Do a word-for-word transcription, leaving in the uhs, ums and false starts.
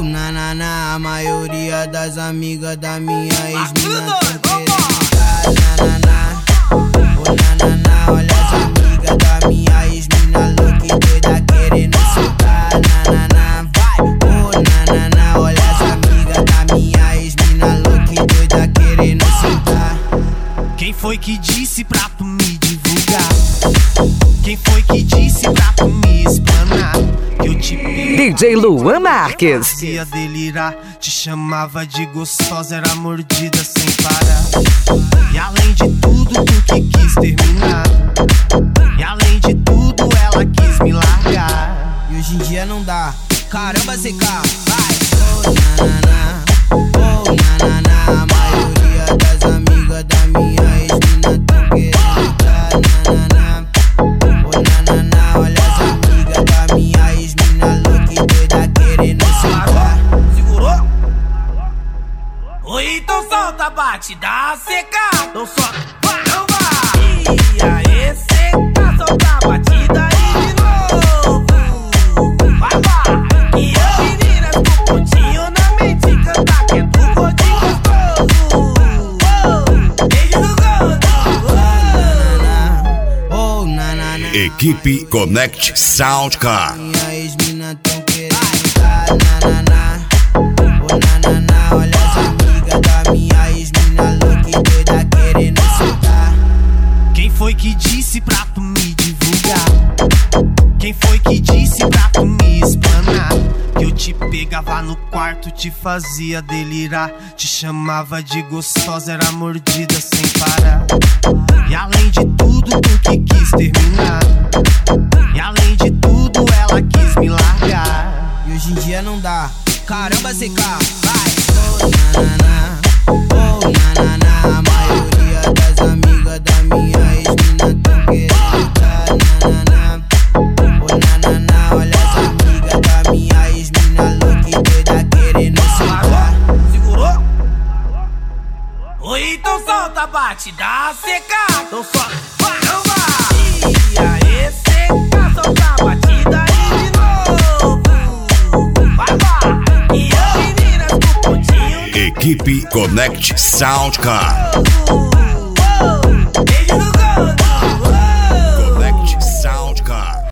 na na na, a maioria das amigas da minha ex-mina tão querendo dar na na na. Oh na na na, olha as amigas da minha ex-mina louca e doida querendo soltar na na na. Vai, oh na na na, olha as amigas da minha ex-mina louca e doida querendo soltar. Quem foi que disse pra tu me divulgar? Quem foi que disse pra tu me explanar? Que eu te D J Luan Marques. Fazia delirar, te chamava de gostosa, era mordida sem parar. E além de tudo, tu que quis terminar. E além de tudo, ela quis me largar. E hoje em dia não dá. Caramba, C K, vai! Oh na na na, oh na na na, a maioria das amigas da minha ex-mina tão querendo dar na na na. Oh na na na, olha as amigas da minha ex-mina louca e doida querendo soltar. Segurou? Oi, então solta, bate, dá C K. Então solta, vai, não vai. E aí, C K, solta a batida aí de novo. Vai, vai. E eu, meninas, com pontinho na mente, cantar que é do gordinho gostoso. Beijo do gordo. Oh na na na, Equipe Connect Soundcar. minha ex-mina tão querendo dar na na na. Oh na na na, olha as amigas da minha ex-mina louca e doida querendo soltar. Quem foi que disse pra tu me divulgar? Quem foi que disse pra tu me explanar? Que eu te pegava no quarto, te fazia delirar, te chamava de gostosa, era mordida sem parar. E além de tudo, tu que quis terminar. E além de tudo, ela quis me largar. E hoje em dia não dá. Caramba, C K, vai! Oh na na na, oh na na na, a maioria das amigas da minha ex-mina tão querendo dar na na na. Oh na na na, olha as amigas da minha ex-mina louca e doida querendo soltar. Segurou? Oi, então solta, bate, dá C K. Então solta, vai, não vai. E aí, C K, solta a batida aí de novo. Vai, vai. E eu, meninas, com pontinho. Equipe Connect Soundcar. Gostoso.